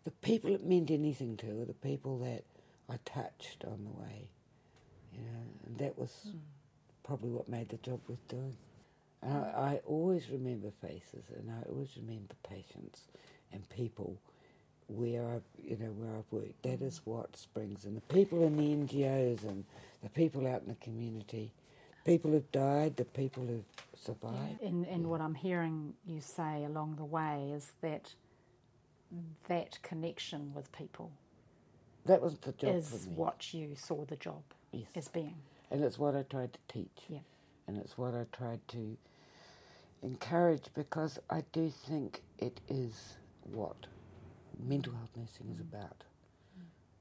the people it meant anything to were the people that I touched on the way, and that was probably what made the job worth doing. And I always remember faces, and I always remember patients and people where I've worked. That is what springs, and the people in the NGOs and the people out in the community, people who've died, the people who've survived. And what I'm hearing you say along the way is that connection with people That was the job is for me. what you saw the job as being. And it's what I tried to teach. Yeah. And it's what I tried to encourage, because I do think it is what mental health nursing is about.